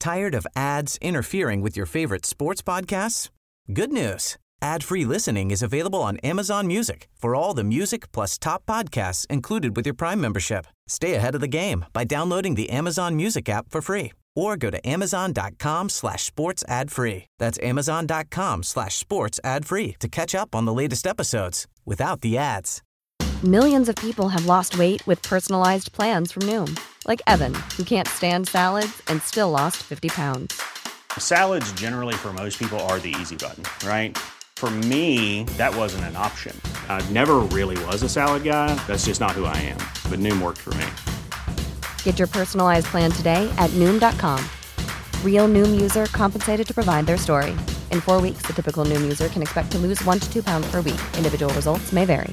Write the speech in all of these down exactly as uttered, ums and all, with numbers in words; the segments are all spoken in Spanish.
Tired of ads interfering with your favorite sports podcasts? Good news. Ad-free listening is available on Amazon Music for all the music plus top podcasts included with your Prime membership. Stay ahead of the game by downloading the Amazon Music app for free or go to amazon.com slash sports ad free. That's amazon.com slash sports ad free to catch up on the latest episodes without the ads. Millions of people have lost weight with personalized plans from Noom. Like Evan, who can't stand salads and still lost fifty pounds. Salads generally for most people are the easy button, right? For me, that wasn't an option. I never really was a salad guy. That's just not who I am. But Noom worked for me. Get your personalized plan today at Noom dot com. Real Noom user compensated to provide their story. In four weeks, the typical Noom user can expect to lose one to two pounds per week. Individual results may vary.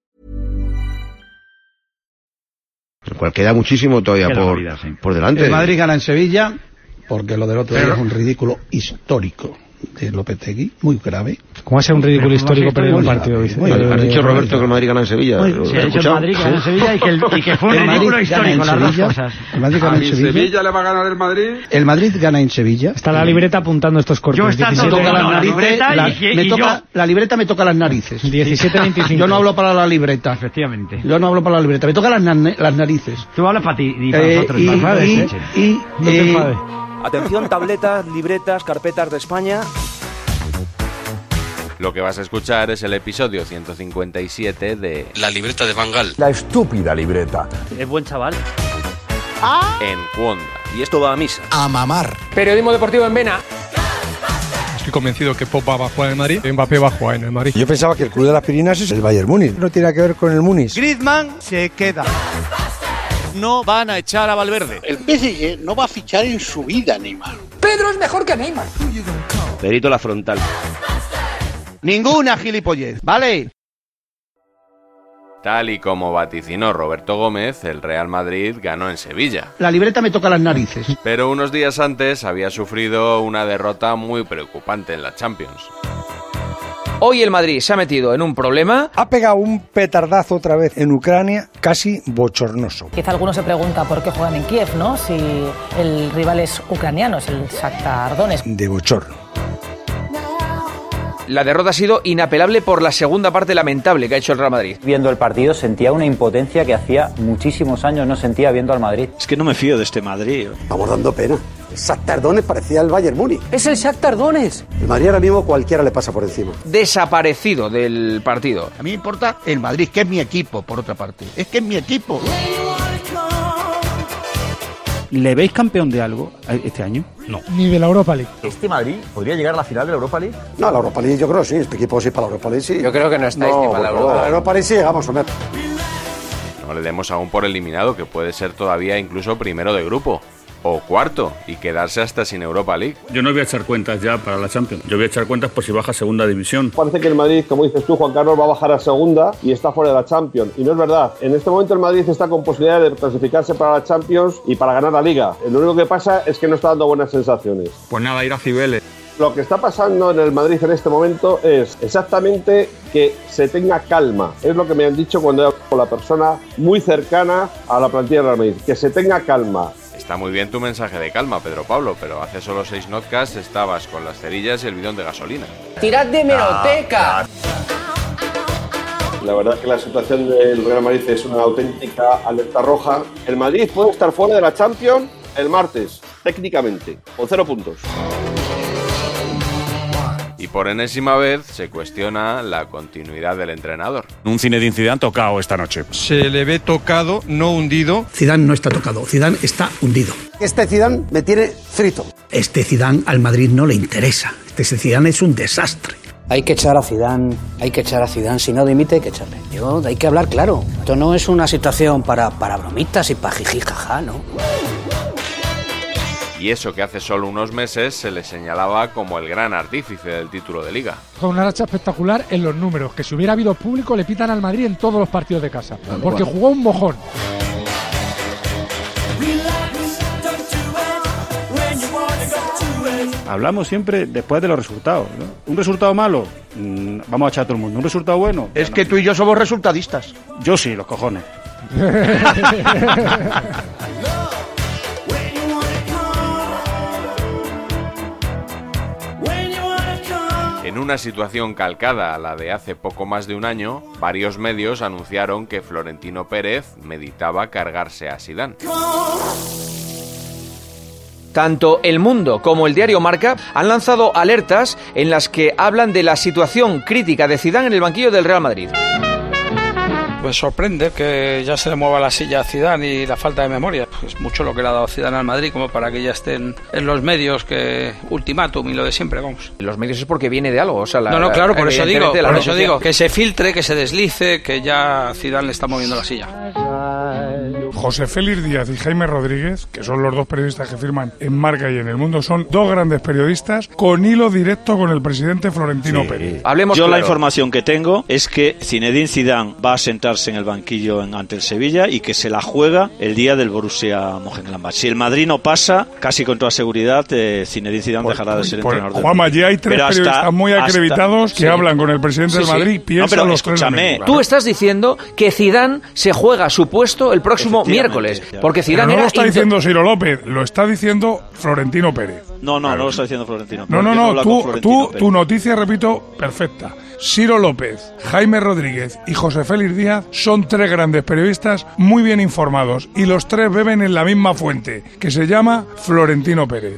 El cual queda muchísimo todavía por, vida, sí. por delante. El Madrid gana en Sevilla porque lo del otro día es un ridículo histórico de Lopetegui, muy grave. ¿Cómo hace un ridículo histórico perder un partido? Dice. Ha dicho Roberto que el Madrid gana en Sevilla. Muy, sí, ha dicho el Madrid gana en Sevilla y que, el, y que fue un el ridículo histórico las dos cosas. El Madrid gana en Sevilla. ¿Sevilla le va a ganar el Madrid? El Madrid gana en Sevilla. Está la libreta apuntando estos cortes. Yo está diecisiete, todo, la, no, narices, la, la, y, me y toca, yo... la libreta me toca las narices. diecisiete veinticinco. Yo no hablo para la libreta. Efectivamente. Yo no hablo para la libreta. Me toca las, las narices. Tú hablas para ti y para eh, nosotros. Y, ¿no? y, y, y no te enfades. Atención, tabletas, libretas, carpetas de España. Lo que vas a escuchar es el episodio ciento cincuenta y siete de La libreta de Van Gaal. La estúpida libreta. Es buen chaval. ¡Ah! En Cuonda. Y esto va a misa. A mamar. Periodismo deportivo en Vena. Estoy convencido que Pogba va a jugar en el Madrid y Mbappé va a jugar en el Madrid. Yo pensaba que el club de las Pirinas es el Bayern Múnich. No tiene que ver con el Múnich. Griezmann se queda. No van a echar a Valverde. El P S G no va a fichar en su vida a Neymar. Pedro es mejor que Neymar. Perito la frontal. Ninguna gilipollez, ¿vale? Tal y como vaticinó Roberto Gómez, el Real Madrid ganó en Sevilla. La libreta me toca las narices. Pero unos días antes había sufrido una derrota muy preocupante en la Champions. Hoy el Madrid se ha metido en un problema. Ha pegado un petardazo otra vez en Ucrania, casi bochornoso. Quizá alguno se pregunta por qué juegan en Kiev, ¿no? Si el rival es ucraniano, es el Shakhtar Donetsk. De bochorno. La derrota ha sido inapelable por la segunda parte lamentable que ha hecho el Real Madrid. Viendo el partido sentía una impotencia que hacía muchísimos años no sentía viendo al Madrid. Es que no me fío de este Madrid. Estamos dando pena. El Shakhtar Donetsk parecía el Bayern Múnich. ¡Es el Shakhtar Donetsk! El Madrid ahora mismo cualquiera le pasa por encima. Desaparecido del partido. A mí me importa el Madrid, que es mi equipo, por otra parte. Es que es mi equipo. ¿Le veis campeón de algo este año? No. Ni de la Europa League. ¿Este Madrid podría llegar a la final de la Europa League? No, la Europa League yo creo sí. Este equipo sí para la Europa League sí. Yo creo que no estáis no, ni para la Europa. La Europa League sí llegamos a ver. No le demos aún por eliminado, que puede ser todavía incluso primero de grupo. O cuarto, y quedarse hasta sin Europa League. Yo no voy a echar cuentas ya para la Champions. Yo voy a echar cuentas por si baja a segunda división. Parece que el Madrid, como dices tú, Juan Carlos, va a bajar a segunda y está fuera de la Champions. Y no es verdad. En este momento el Madrid está con posibilidad de clasificarse para la Champions y para ganar la Liga. Lo único que pasa es que no está dando buenas sensaciones. Pues nada, ir a Cibeles. Lo que está pasando en el Madrid en este momento es exactamente que se tenga calma. Es lo que me han dicho cuando he hablado con la persona muy cercana a la plantilla del Real Madrid. Que se tenga calma. Está muy bien tu mensaje de calma, Pedro Pablo, pero hace solo seis notcasts estabas con las cerillas y el bidón de gasolina. ¡Tirad de hemeroteca! La verdad que la situación del Real Madrid es una auténtica alerta roja. El Madrid puede estar fuera de la Champions el martes, técnicamente, con cero puntos. Y por enésima vez se cuestiona la continuidad del entrenador. Un Zinedine Zidane tocado esta noche. Se le ve tocado, no hundido. Zidane no está tocado, Zidane está hundido. Este Zidane me tiene frito. Este Zidane al Madrid no le interesa. Este Zidane es un desastre. Hay que echar a Zidane, hay que echar a Zidane, si no dimite hay que echarle. Yo, hay que hablar claro. Esto no es una situación para, para bromitas y para jiji jaja, ¿no? Y eso que hace solo unos meses se le señalaba como el gran artífice del título de Liga. Con una racha espectacular en los números, que si hubiera habido público le pitan al Madrid en todos los partidos de casa, porque jugó un mojón. Hablamos siempre después de los resultados, ¿no? Un resultado malo, mmm, vamos a echar a todo el mundo. Un resultado bueno, es bueno, que tú y yo somos resultadistas. Yo sí, los cojones. En una situación calcada a la de hace poco más de un año, varios medios anunciaron que Florentino Pérez meditaba cargarse a Zidane. Tanto El Mundo como el diario Marca han lanzado alertas en las que hablan de la situación crítica de Zidane en el banquillo del Real Madrid. Pues sorprende que ya se le mueva la silla a Zidane y la falta de memoria. Es mucho lo que le ha dado Zidane al Madrid como para que ya estén en los medios, que ultimátum y lo de siempre, vamos. Los medios es porque viene de algo, o sea, la, no, no, claro, por eso digo, por eso digo, que que se filtre, que se deslice, que ya Zidane le está moviendo la silla. José Félix Díaz y Jaime Rodríguez, que son los dos periodistas que firman en Marca y en El Mundo, son dos grandes periodistas con hilo directo con el presidente Florentino sí. Pérez. Hablemos Yo claro. La información que tengo es que Zinedine Zidane va a sentarse en el banquillo en, ante el Sevilla y que se la juega el día del Borussia Mönchengladbach. Si el Madrid no pasa, casi con toda seguridad, eh, Zinedine Zidane por, dejará de ser por, entrenador del Juanma, ya hay tres hasta, periodistas muy acreditados hasta, que sí. hablan con el presidente sí, del Madrid. Sí. Piensa no, pero los escúchame. Tú estás diciendo que Zidane se juega su puesto el próximo miércoles, porque Zidane no era lo está inter... diciendo Ciro López, lo está diciendo Florentino Pérez. No, no, claro. no lo está diciendo Florentino Pérez. No, no, no, tú, tú tu noticia, repito, perfecta. Ciro López, Jaime Rodríguez y José Félix Díaz son tres grandes periodistas muy bien informados y los tres beben en la misma fuente, que se llama Florentino Pérez.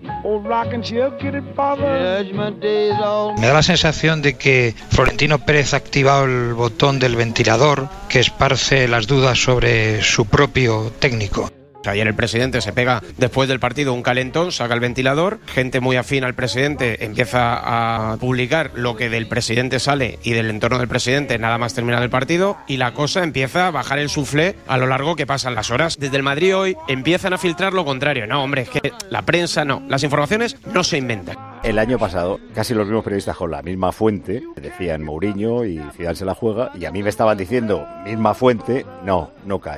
Me da la sensación de que Florentino Pérez ha activado el botón del ventilador que esparce las dudas sobre su propio técnico. Ayer el presidente se pega después del partido un calentón, saca el ventilador, gente muy afín al presidente empieza a publicar lo que del presidente sale y del entorno del presidente nada más terminar el partido y la cosa empieza a bajar el suflé a lo largo que pasan las horas. Desde el Madrid hoy empiezan a filtrar lo contrario. No, hombre, es que la prensa no, las informaciones no se inventan. El año pasado, casi los mismos periodistas con la misma fuente decían Mourinho y Zidane se la juega, y a mí me estaban diciendo, misma fuente, no, no cae.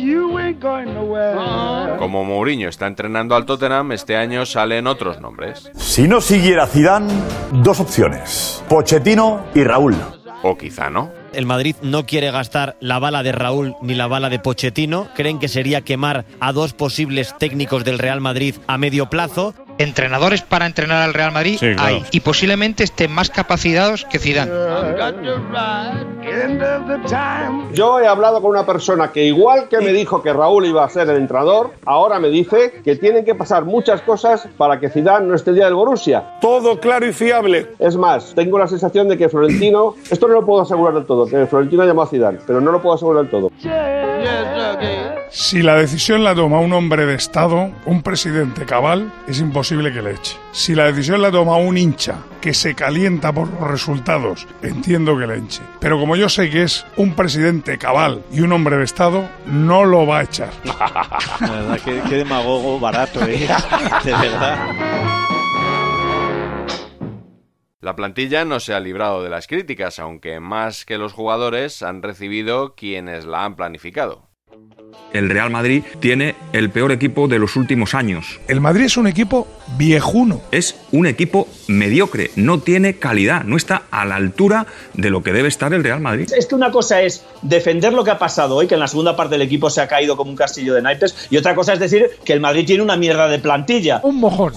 Como Mourinho está entrenando al Tottenham, este año salen otros nombres. Si no siguiera Zidane, dos opciones, Pochettino y Raúl. O quizá no. El Madrid no quiere gastar la bala de Raúl ni la bala de Pochettino. Creen que sería quemar a dos posibles técnicos del Real Madrid a medio plazo. Entrenadores para entrenar al Real Madrid sí, claro. hay, y posiblemente estén más capacitados que Zidane. Yo he hablado con una persona que, igual que me dijo que Raúl iba a ser el entrenador, ahora me dice que tienen que pasar muchas cosas para que Zidane no esté el día del Borussia. Todo claro y fiable. Es más, tengo la sensación de que Florentino, esto no lo puedo asegurar del todo, que Florentino llamó a Zidane, pero no lo puedo asegurar del todo. Si la decisión la toma un hombre de Estado, un presidente cabal, es imposible que le eche. Si la decisión la toma un hincha que se calienta por los resultados, entiendo que le eche. Pero como yo sé que es un presidente cabal y un hombre de Estado, no lo va a echar. La verdad, qué, qué demagogo barato, ¿eh? De verdad. La plantilla no se ha librado de las críticas, aunque más que los jugadores han recibido quienes la han planificado. El Real Madrid tiene el peor equipo de los últimos años. El Madrid es un equipo viejuno. Es un equipo mediocre, no tiene calidad, no está a la altura de lo que debe estar el Real Madrid. Es que una cosa es defender lo que ha pasado hoy, que en la segunda parte del equipo se ha caído como un castillo de naipes, y otra cosa es decir que el Madrid tiene una mierda de plantilla. Un mojón.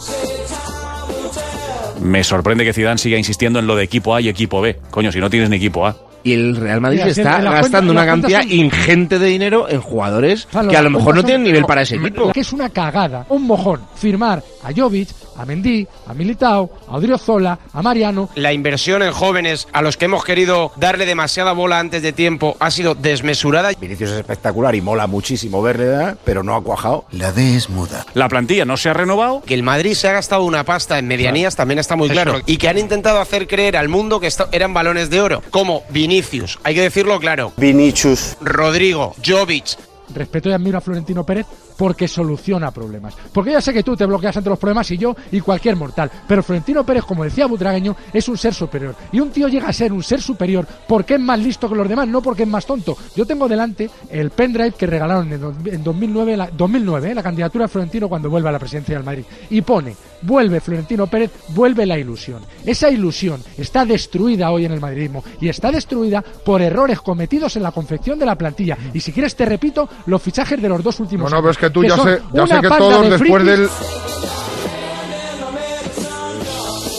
Me sorprende que Zidane siga insistiendo en lo de equipo A y equipo B. Coño, si no tienes ni equipo A. Y el Real Madrid Mira, está cuenta, gastando una cantidad son... ingente de dinero en jugadores o sea, que a lo mejor no son... tienen nivel para ese equipo. Que es una cagada, un mojón, firmar a Jovic, a Mendy, a Militao, a Odriozola, a Mariano. La inversión en jóvenes a los que hemos querido darle demasiada bola antes de tiempo ha sido desmesurada. Vinicius es espectacular y mola muchísimo verle, pero no ha cuajado. La D es muda. La plantilla no se ha renovado. Que el Madrid se ha gastado una pasta en medianías también está muy claro. Y que han intentado hacer creer al mundo que eran balones de oro, como Vinicius, hay que decirlo claro. Vinicius. Rodrigo, Jovic. Respeto y admiro a Florentino Pérez porque soluciona problemas. Porque ya sé que tú te bloqueas ante los problemas y yo y cualquier mortal. Pero Florentino Pérez, como decía Butragueño, es un ser superior. Y un tío llega a ser un ser superior porque es más listo que los demás, no porque es más tonto. Yo tengo delante el pendrive que regalaron en dos mil nueve, la, dos mil nueve eh, la candidatura de Florentino cuando vuelve a la presidencia del Madrid. Y pone, vuelve Florentino Pérez, vuelve la ilusión. Esa ilusión está destruida hoy en el madridismo. Y está destruida por errores cometidos en la confección de la plantilla. Y si quieres te repito, los fichajes de los dos últimos no, no, años. Pero es que tú que ya sé, ya sé que todos de después del...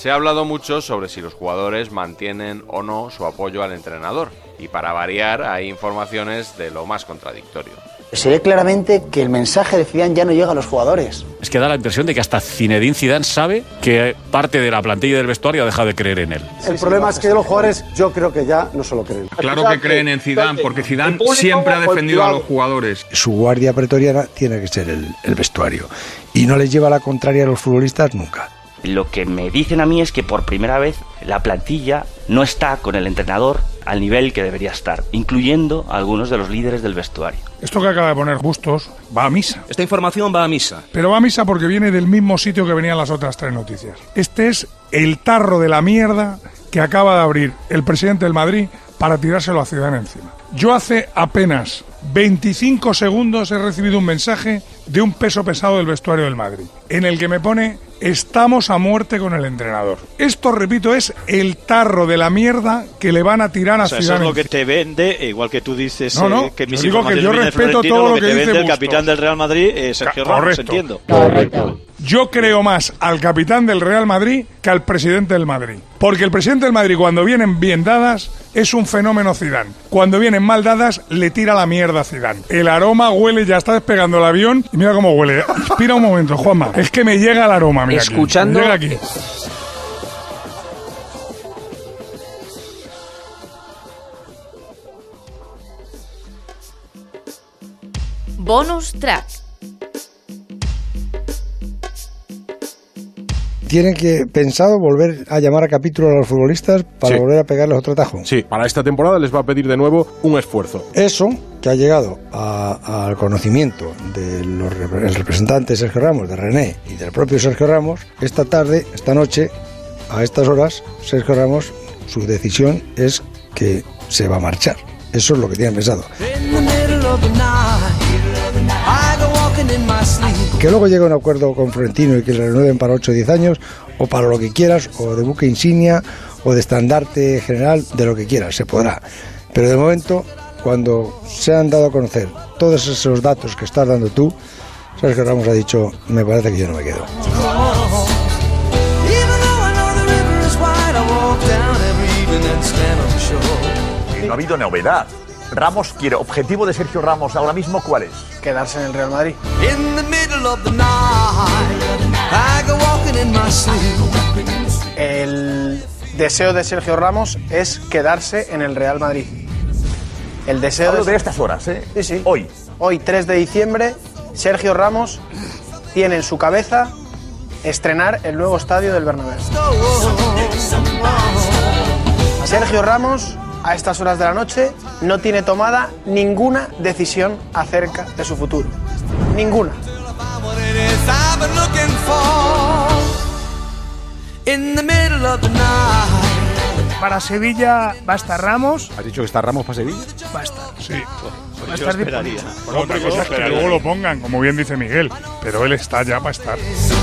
Se ha hablado mucho sobre si los jugadores mantienen o no su apoyo al entrenador, y para variar hay informaciones de lo más contradictorio. Se ve claramente que el mensaje de Zidane ya no llega a los jugadores. Es que da la impresión de que hasta Zinedine Zidane sabe que parte de la plantilla del vestuario ha dejado de creer en él. El problema es que los jugadores, yo creo que ya no se lo creen. Claro que creen en Zidane, porque Zidane siempre ha defendido a los jugadores. Su guardia pretoriana tiene que ser el, el vestuario. Y no les lleva la contraria a los futbolistas nunca. Lo que me dicen a mí es que por primera vez la plantilla no está con el entrenador al nivel que debería estar, incluyendo a algunos de los líderes del vestuario. Esto que acaba de poner Bustos va a misa. Esta información va a misa. Pero va a misa porque viene del mismo sitio que venían las otras tres noticias. Este es el tarro de la mierda que acaba de abrir el presidente del Madrid para tirárselo a Zidane encima. Yo hace apenas veinticinco segundos he recibido un mensaje de un peso pesado del vestuario del Madrid, en el que me pone: estamos a muerte con el entrenador. Esto, repito, es el tarro de la mierda que le van a tirar a o sea, Zidane. Eso es lo que te vende, igual que tú dices no, no, eh, que mis yo digo que yo respeto todo lo lo que, que te dice vende el Bustos. capitán del Real Madrid, eh, Sergio Ca- Ramos, correcto. entiendo. Correcto. Yo creo más al capitán del Real Madrid que al presidente del Madrid. Porque el presidente del Madrid, cuando vienen bien dadas, es un fenómeno Zidane. Cuando vienen mal dadas, le tira la mierda a Zidane. El aroma huele, ya está despegando el avión y mira cómo huele. Inspira un momento, Juanma. Es que me llega el aroma, mira. Escuchando... Aquí. Me llega aquí. Bonus track. ¿Tienen que pensado volver a llamar a capítulo a los futbolistas para Sí. volver a pegarles otro tajo? Sí, para esta temporada les va a pedir de nuevo un esfuerzo. Eso, que ha llegado a- al conocimiento del representante Sergio Ramos, de René y del propio Sergio Ramos, esta tarde, esta noche, a estas horas, Sergio Ramos, su decisión es que se va a marchar. Eso es lo que tienen pensado. Que luego llegue a un acuerdo con Florentino y que le renueven para ocho o diez años, o para lo que quieras, o de buque insignia, o de estandarte general, de lo que quieras, se podrá. Pero de momento, cuando se han dado a conocer todos esos datos que estás dando tú, Sergio Ramos ha dicho: me parece que yo no me quedo. Y no ha habido novedad. Ramos quiere, objetivo de Sergio Ramos ahora mismo, ¿cuál es? Quedarse en el Real Madrid. El deseo de Sergio Ramos es quedarse en el Real Madrid. El deseo Hablo de... de estas horas, ¿eh? Sí, sí. Hoy. Hoy, tres de diciembre, Sergio Ramos tiene en su cabeza estrenar el nuevo estadio del Bernabéu. Sergio Ramos, a estas horas de la noche, no tiene tomada ninguna decisión acerca de su futuro. Ninguna. Para Sevilla va a estar Ramos. ¿Has dicho que está Ramos para Sevilla? Va a estar. Sí. Va a estar disponible. Bueno, otra cosa es que luego lo pongan, como bien dice Miguel, pero él está ya para estar.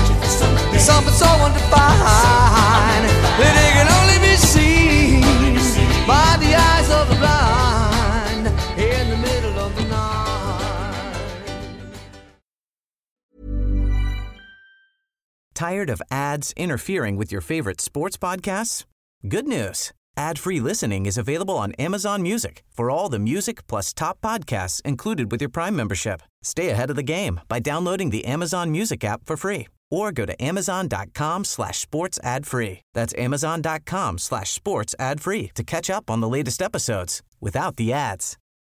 Tired of ads interfering with your favorite sports podcasts? Good news. Ad-free listening is available on Amazon Music for all the music plus top podcasts included with your Prime membership. Stay ahead of the game by downloading the Amazon Music app for free or go to amazon.com slash sports ad free. That's amazon.com slash sports ad free to catch up on the latest episodes without the ads.